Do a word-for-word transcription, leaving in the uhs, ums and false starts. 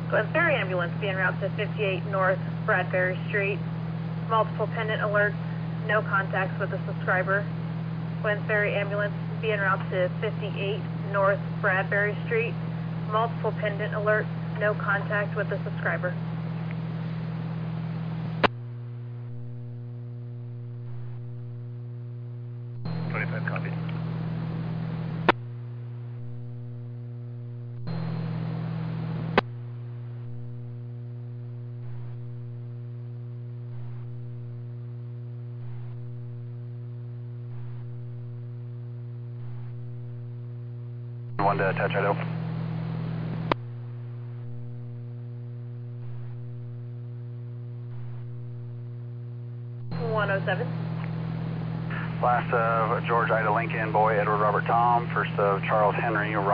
Glen Ferry ambulance be en route to fifty-eight North Bradbury Street. Multiple pendant alerts, no contacts with the subscriber. Glen Ferry ambulance be en route to fifty-eight North Bradbury Street. Multiple pendant alerts, no contact with the subscriber. twenty-five, copy. One to touch Idaho. one oh seven. Last of George Ida Lincoln, boy Edward Robert Tom. First of Charles Henry.